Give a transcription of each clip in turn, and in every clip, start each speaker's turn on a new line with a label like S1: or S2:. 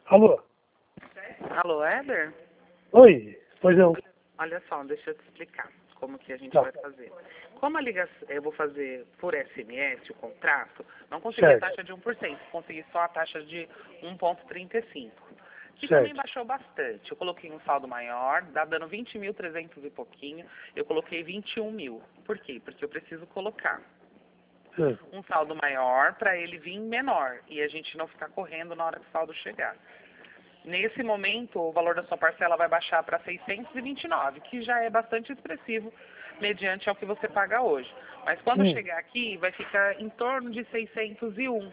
S1: Alô?
S2: Alô, Éder?
S1: Oi, pois não.
S2: Olha só, deixa eu te explicar como que a gente
S1: Tá.
S2: vai fazer. Como a ligação, eu vou fazer por SMS o contrato, não consegui
S1: Certo.
S2: a taxa de 1%, consegui só a taxa de 1,35, que
S1: Certo.
S2: também baixou bastante. Eu coloquei um saldo maior, dá dando 20.300 e pouquinho, eu coloquei 21 mil. Por quê? Porque eu preciso colocar um saldo maior para ele vir menor e a gente não ficar correndo na hora que o saldo chegar. Nesse momento, o valor da sua parcela vai baixar para 629, que já é bastante expressivo mediante ao que você paga hoje. Mas quando chegar aqui, vai ficar em torno de 601.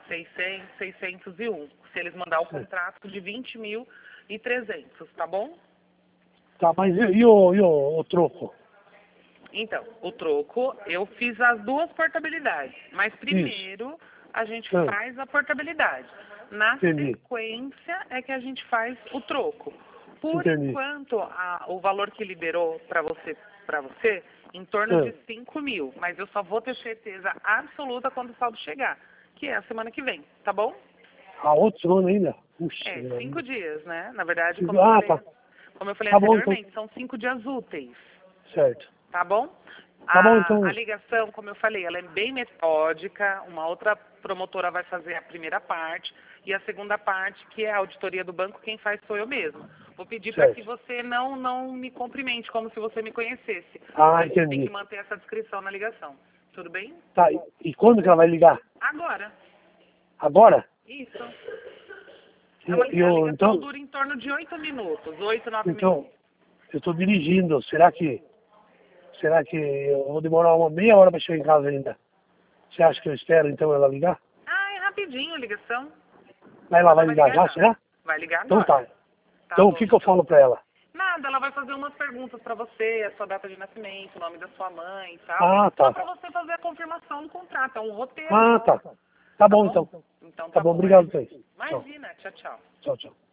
S2: 601. Se eles mandar o contrato de 20.300, tá bom?
S1: Tá, mas e o troco?
S2: Então, o troco, eu fiz as duas portabilidades, mas primeiro a gente faz a portabilidade. Na
S1: Entendi.
S2: sequência é que a gente faz o troco. Por
S1: Entendi.
S2: enquanto, o valor que liberou para você, em torno de 5 mil, mas eu só vou ter certeza absoluta quando o saldo chegar, que é a semana que vem, tá bom?
S1: A outra semana ainda? Puxa.
S2: É, 5 dias, né? Na verdade,
S1: Tá.
S2: como eu falei
S1: Tá bom,
S2: anteriormente,
S1: então.
S2: são 5 dias úteis.
S1: Certo.
S2: Tá bom?
S1: Tá bom, então.
S2: A ligação, como eu falei, ela é bem metódica. Uma outra promotora vai fazer a primeira parte e a segunda parte, que é a auditoria do banco, quem faz sou eu mesmo. Vou pedir para que você não me cumprimente como se você me conhecesse.
S1: Ah,
S2: Tem que
S1: entendi.
S2: manter essa descrição na ligação. Tudo bem?
S1: Tá, e quando que ela vai ligar?
S2: Agora.
S1: Agora?
S2: Isso.
S1: E,
S2: A ligação
S1: então,
S2: dura em torno de 8 minutos, 8, 9
S1: então,
S2: minutos.
S1: eu estou dirigindo. Será que eu vou demorar uma meia hora para chegar em casa ainda? Você acha que eu espero, então, ela ligar?
S2: Ah, é rapidinho a ligação.
S1: Mas ela vai ligar já, será?
S2: Vai ligar
S1: Então
S2: agora.
S1: tá. Então, o
S2: bom,
S1: que eu falo para ela?
S2: Nada, ela vai fazer umas perguntas pra você, a sua data de nascimento, o nome da sua mãe e tal.
S1: Ah,
S2: Só
S1: tá.
S2: pra você fazer a confirmação do contrato, é um roteiro.
S1: Ah, tá. Tá bom, então.
S2: Então
S1: Tá
S2: tá
S1: bom,
S2: bom,
S1: obrigado, Thaís. Tchau.
S2: Imagina, tchau, tchau.
S1: Tchau, tchau.